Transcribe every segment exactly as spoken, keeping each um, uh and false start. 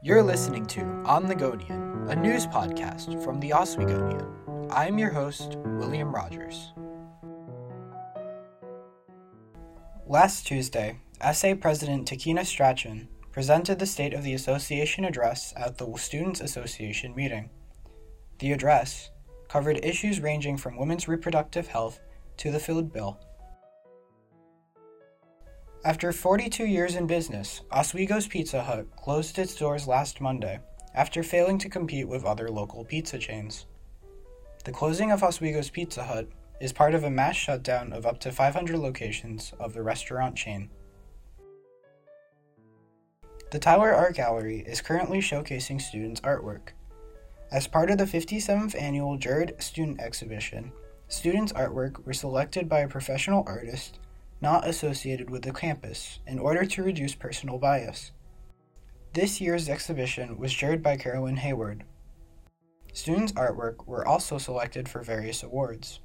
You're listening to On the Gonian, a news podcast from the Oswegonian. I'm your host, William Rogers. Last Tuesday, S A President Takina Strachan presented the State of the Association address at the Students' Association meeting. The address covered issues ranging from women's reproductive health to the food bill. After forty-two years in business, Oswego's Pizza Hut closed its doors last Monday after failing to compete with other local pizza chains. The closing of Oswego's Pizza Hut is part of a mass shutdown of up to five hundred locations of the restaurant chain. The Tyler Art Gallery is currently showcasing students' artwork. As part of the fifty-seventh Annual Jared Student Exhibition, students' artwork were selected by a professional artist not associated with the campus in order to reduce personal bias. This year's exhibition was chaired by Carolyn Hayward. Students' artwork were also selected for various awards.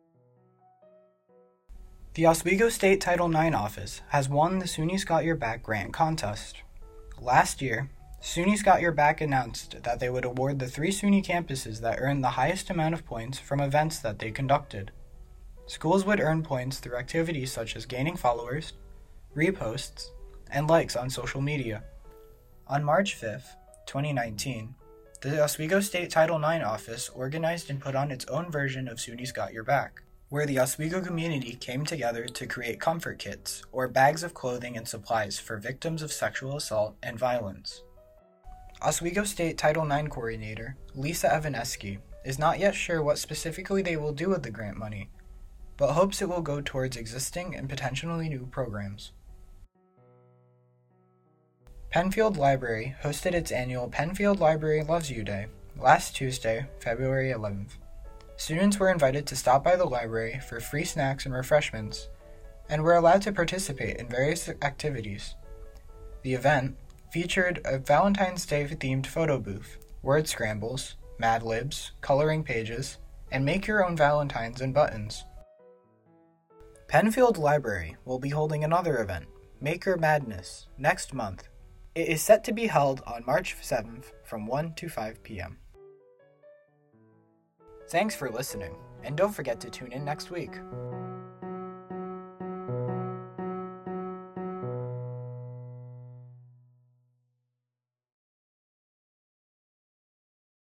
The Oswego State Title nine office has won the SUNY's Got Your Back grant contest. Last year, SUNY's Got Your Back announced that they would award the three SUNY campuses that earned the highest amount of points from events that they conducted. Schools would earn points through activities such as gaining followers, reposts, and likes on social media. On March fifth, twenty nineteen, the Oswego State Title nine office organized and put on its own version of SUNY's Got Your Back, where the Oswego community came together to create comfort kits, or bags of clothing and supplies for victims of sexual assault and violence. Oswego State Title nine coordinator, Lisa Evaneski, is not yet sure what specifically they will do with the grant money, but hopes it will go towards existing and potentially new programs. Penfield Library hosted its annual Penfield Library Loves You Day last Tuesday, February eleventh. Students were invited to stop by the library for free snacks and refreshments, and were allowed to participate in various activities. The event featured a Valentine's Day-themed photo booth, word scrambles, Mad Libs, coloring pages, and make your own valentines and buttons. Penfield Library will be holding another event, Maker Madness, next month. It is set to be held on March seventh from one to five p.m. Thanks for listening, and don't forget to tune in next week.